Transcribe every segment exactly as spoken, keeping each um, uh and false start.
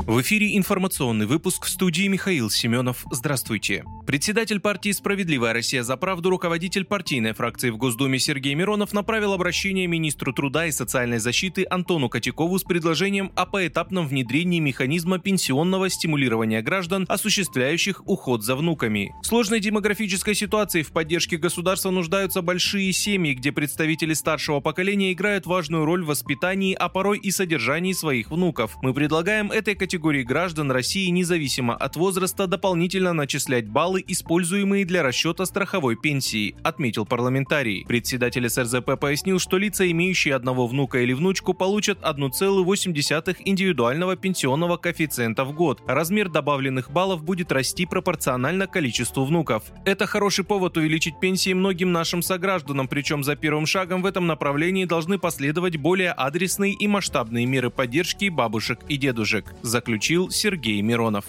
В эфире информационный выпуск, в студии Михаил Семенов. Здравствуйте. Председатель партии «Справедливая Россия за правду», руководитель партийной фракции в Госдуме Сергей Миронов направил обращение министру труда и социальной защиты Антону Котякову с предложением о поэтапном внедрении механизма пенсионного стимулирования граждан, осуществляющих уход за внуками. В сложной демографической ситуации в поддержке государства нуждаются большие семьи, где представители старшего поколения играют важную роль в воспитании, а порой и содержании своих внуков. Мы предлагаем этой категории граждан России независимо от возраста дополнительно начислять баллы, используемые для расчета страховой пенсии, отметил парламентарий. Председатель эс эр зэ пэ пояснил, что лица, имеющие одного внука или внучку, получат одна целая восемь десятых индивидуального пенсионного коэффициента в год. Размер добавленных баллов будет расти пропорционально количеству внуков. Это хороший повод увеличить пенсии многим нашим согражданам, причем за первым шагом в этом направлении должны последовать более адресные и масштабные меры поддержки бабушек и дедушек, заключил Сергей Миронов.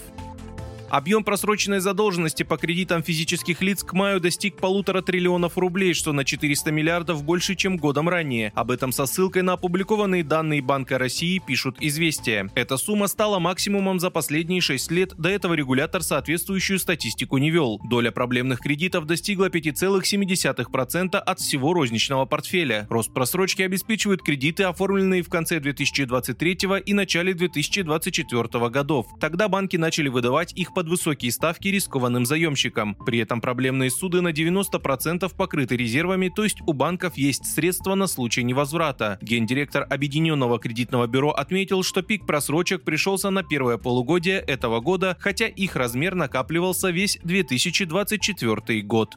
Объем просроченной задолженности по кредитам физических лиц к маю достиг полутора триллионов рублей, что на четыреста миллиардов больше, чем годом ранее. Об этом со ссылкой на опубликованные данные Банка России пишут «Известия». Эта сумма стала максимумом за последние шесть лет, до этого регулятор соответствующую статистику не вел. Доля проблемных кредитов достигла пять целых семь десятых процента от всего розничного портфеля. Рост просрочки обеспечивают кредиты, оформленные в конце две тысячи двадцать третьего и начале две тысячи двадцать четвёртого годов. Тогда банки начали выдавать их по под высокие ставки рискованным заемщикам. При этом проблемные суды на девяносто процентов покрыты резервами, то есть у банков есть средства на случай невозврата. Гендиректор Объединенного кредитного бюро отметил, что пик просрочек пришелся на первое полугодие этого года, хотя их размер накапливался весь две тысячи двадцать четвёртый год.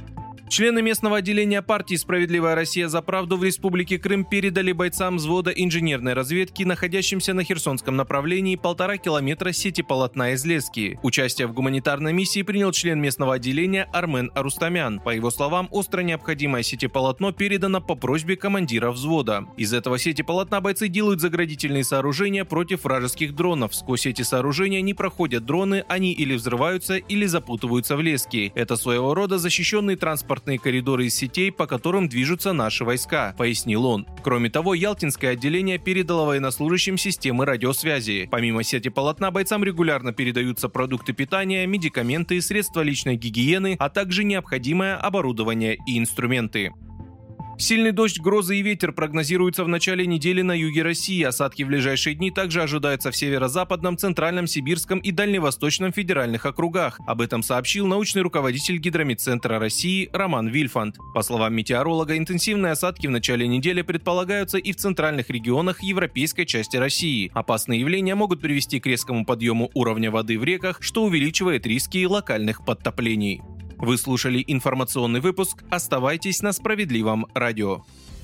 Члены местного отделения партии «Справедливая Россия за правду» в Республике Крым передали бойцам взвода инженерной разведки, находящимся на Херсонском направлении, полтора километра сети полотна из лески. Участие в гуманитарной миссии принял член местного отделения Армен Арустамян. По его словам, остро необходимое сетеполотно передано по просьбе командира взвода. Из этого сетеполотна бойцы делают заградительные сооружения против вражеских дронов. Сквозь эти сооружения не проходят дроны, они или взрываются, или запутываются в леске. Это своего рода защищенный транспорт коридоры из сетей, по которым движутся наши войска, пояснил он. Кроме того, Ялтинское отделение передало военнослужащим системы радиосвязи. Помимо сети полотна, бойцам регулярно передаются продукты питания, медикаменты, средства личной гигиены, а также необходимое оборудование и инструменты. Сильный дождь, грозы и ветер прогнозируются в начале недели на юге России. Осадки в ближайшие дни также ожидаются в северо-западном, центральном, сибирском и дальневосточном федеральных округах. Об этом сообщил научный руководитель Гидрометцентра России Роман Вильфанд. По словам метеоролога, интенсивные осадки в начале недели предполагаются и в центральных регионах европейской части России. Опасные явления могут привести к резкому подъему уровня воды в реках, что увеличивает риски локальных подтоплений. Вы слушали информационный выпуск. Оставайтесь на Справедливом радио.